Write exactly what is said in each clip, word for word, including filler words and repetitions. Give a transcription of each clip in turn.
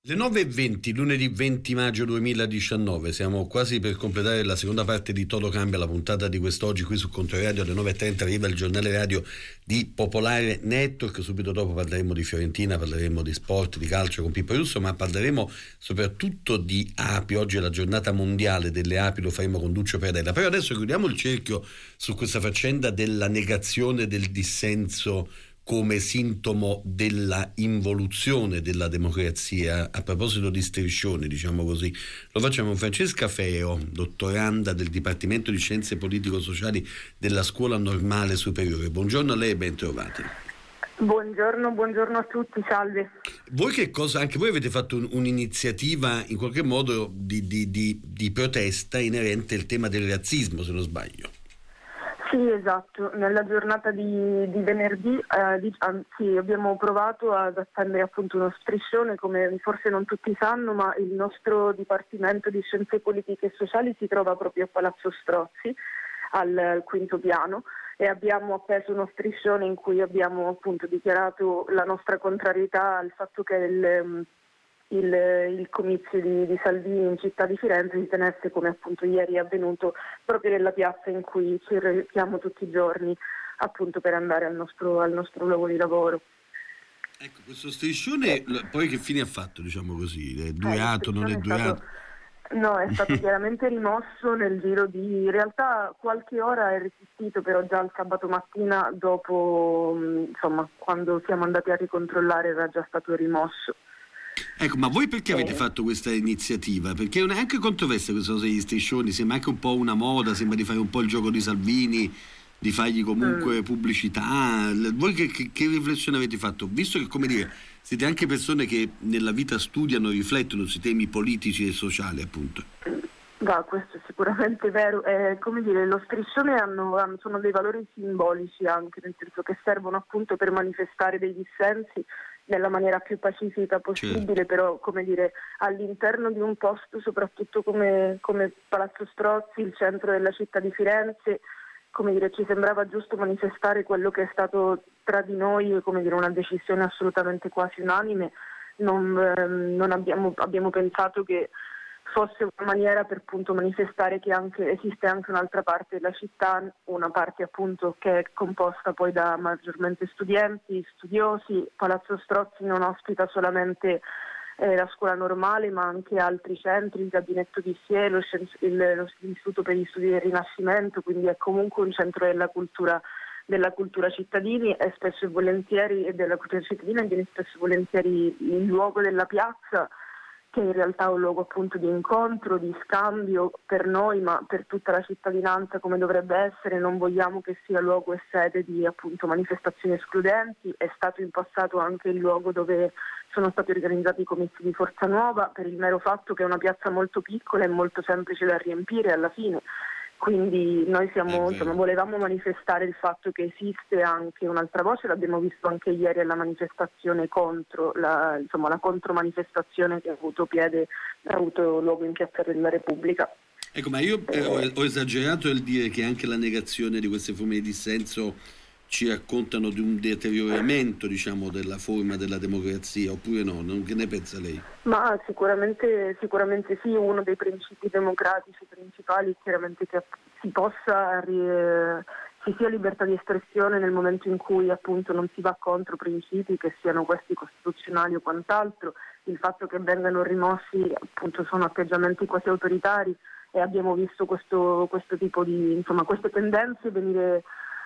Le nove e venti, lunedì venti maggio duemiladiciannove, siamo quasi per completare la seconda parte di Toto Cambia, la puntata di quest'oggi qui su Controradio. Alle nove e trenta arriva il giornale radio di Popolare Network, subito dopo parleremo di Fiorentina, parleremo di sport, di calcio con Pippo Russo, ma parleremo soprattutto di api. Oggi è la giornata mondiale delle api, lo faremo con Duccio Peradella. Però adesso chiudiamo il cerchio su questa faccenda della negazione del dissenso come sintomo della involuzione della democrazia. A proposito di striscione, diciamo così, lo facciamo con Francesca Feo, dottoranda del Dipartimento di Scienze Politico-Sociali della Scuola Normale Superiore. Buongiorno a lei e ben trovati. Buongiorno, buongiorno a tutti, salve. Voi che cosa, anche voi avete fatto un, un'iniziativa in qualche modo di, di, di, di protesta inerente al tema del razzismo, se non sbaglio. Sì, esatto, nella giornata di, di venerdì eh, di, anzi, abbiamo provato ad appendere appunto uno striscione, come forse non tutti sanno, ma il nostro Dipartimento di Scienze Politiche e Sociali si trova proprio a Palazzo Strozzi, al, al quinto piano, e abbiamo appeso uno striscione in cui abbiamo appunto dichiarato la nostra contrarietà al fatto che il, il, il comizio di, di Salvini in città di Firenze si tenesse, come appunto ieri è avvenuto, proprio nella piazza in cui ci rechiamo tutti i giorni appunto per andare al nostro, al nostro luogo di lavoro. Ecco, questo striscione poi che fine ha fatto, diciamo così? È durato, eh, non è durato? No, è stato chiaramente rimosso nel giro di, in realtà qualche ora è resistito, però già il sabato mattina dopo, insomma, quando siamo andati a ricontrollare era già stato rimosso. Ecco, ma voi perché avete eh. fatto questa iniziativa? Perché è anche controversa questa cosa degli striscioni, sembra anche un po' una moda, sembra di fare un po' il gioco di Salvini, di fargli comunque mm. pubblicità. Voi che, che, che riflessione avete fatto? Visto che, come dire, siete anche persone che nella vita studiano, riflettono sui temi politici e sociali, appunto. Da, questo è sicuramente vero. Eh, come dire, lo striscione hanno, hanno, sono dei valori simbolici anche, nel senso che servono appunto per manifestare dei dissensi nella maniera più pacifica possibile, certo. Però come dire, all'interno di un posto soprattutto come, come Palazzo Strozzi, il centro della città di Firenze, come dire, ci sembrava giusto manifestare quello che è stato tra di noi, come dire, una decisione assolutamente quasi unanime. Non, ehm, non abbiamo, abbiamo pensato che fosse una maniera per appunto manifestare che anche, esiste anche un'altra parte della città, una parte appunto che è composta poi da maggiormente studenti, studiosi. Palazzo Strozzi non ospita solamente eh, la scuola normale, ma anche altri centri, il gabinetto di Siena, lo, il, l'Istituto per gli Studi del Rinascimento, quindi è comunque un centro della cultura della cultura cittadini e spesso e volentieri e della cultura cittadina viene spesso e volentieri il luogo della piazza, che in realtà è un luogo appunto di incontro, di scambio per noi, ma per tutta la cittadinanza come dovrebbe essere. Non vogliamo che sia luogo e sede di appunto manifestazioni escludenti. È stato in passato anche il luogo dove sono stati organizzati i comizi di Forza Nuova, per il mero fatto che è una piazza molto piccola e molto semplice da riempire alla fine. Quindi noi siamo, insomma, volevamo manifestare il fatto che esiste anche un'altra voce, l'abbiamo visto anche ieri alla manifestazione contro, la, insomma, la contromanifestazione che ha avuto piede, ha avuto luogo in Piazza della Repubblica. Ecco, ma io eh, ho, ho esagerato nel dire che anche la negazione di queste forme di dissenso ci raccontano di un deterioramento, diciamo, della forma della democrazia, oppure no? Non, che ne pensa lei? Ma sicuramente, sicuramente sì, uno dei principi democratici principali è chiaramente che si possa eh, ci sia libertà di espressione nel momento in cui appunto non si va contro principi, che siano questi costituzionali o quant'altro. Il fatto che vengano rimossi appunto sono atteggiamenti quasi autoritari e abbiamo visto questo, questo tipo di, insomma, queste tendenze venire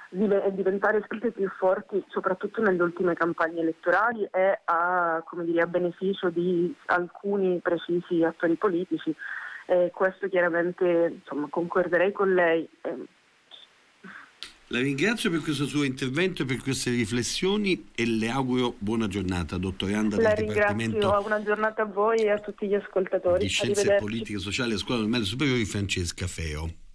e diventare sempre più forti, soprattutto nelle ultime campagne elettorali e a, come dire, a beneficio di alcuni precisi attori politici. Eh, questo chiaramente, insomma, concorderei con lei. Eh. La ringrazio per questo suo intervento e per queste riflessioni e le auguro buona giornata, dottoranda del Dipartimento. La ringrazio, buona giornata a voi e a tutti gli ascoltatori. Di Scienze Politiche e Sociali a Scuola Normale Superiore, Francesca Feo.